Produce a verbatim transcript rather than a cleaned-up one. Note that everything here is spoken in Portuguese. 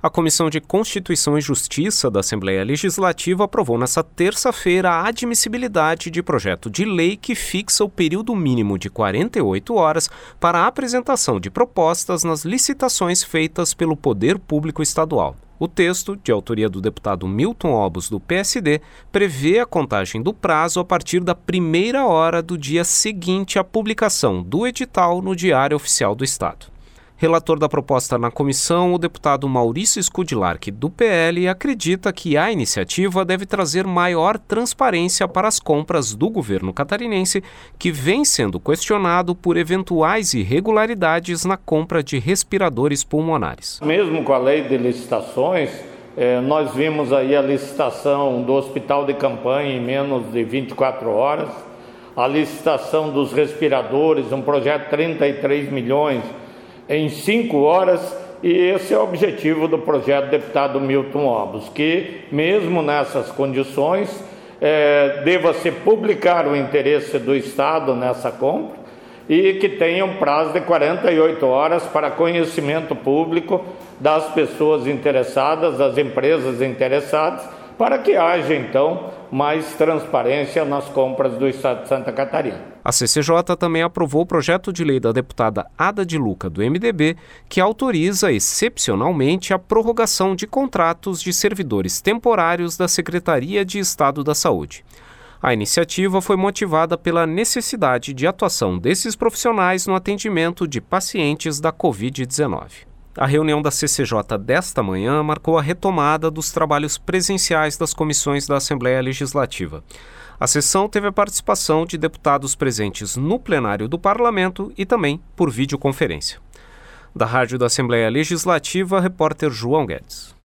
A Comissão de Constituição e Justiça da Assembleia Legislativa aprovou nesta terça-feira a admissibilidade de projeto de lei que fixa o período mínimo de quarenta e oito horas para a apresentação de propostas nas licitações feitas pelo Poder Público Estadual. O texto, de autoria do deputado Milton Obos, do P S D, prevê a contagem do prazo a partir da primeira hora do dia seguinte à publicação do edital no Diário Oficial do Estado. Relator da proposta na comissão, o deputado Maurício Skudlark, do P L, acredita que a iniciativa deve trazer maior transparência para as compras do governo catarinense, que vem sendo questionado por eventuais irregularidades na compra de respiradores pulmonares. Mesmo com a lei de licitações, eh, nós vimos aí a licitação do hospital de campanha em menos de vinte e quatro horas, a licitação dos respiradores, um projeto de trinta e três milhões, em cinco horas, e esse é o objetivo do projeto do deputado Milton Obos, que mesmo nessas condições é, deva-se publicar o interesse do Estado nessa compra e que tenha um prazo de quarenta e oito horas para conhecimento público das pessoas interessadas, das empresas interessadas, para que haja então mais transparência nas compras do Estado de Santa Catarina. A C C J também aprovou o projeto de lei da deputada Ada de Luca, do M D B, que autoriza excepcionalmente a prorrogação de contratos de servidores temporários da Secretaria de Estado da Saúde. A iniciativa foi motivada pela necessidade de atuação desses profissionais no atendimento de pacientes da covid dezenove. A reunião da C C J desta manhã marcou a retomada dos trabalhos presenciais das comissões da Assembleia Legislativa. A sessão teve a participação de deputados presentes no plenário do Parlamento e também por videoconferência. Da Rádio da Assembleia Legislativa, repórter João Guedes.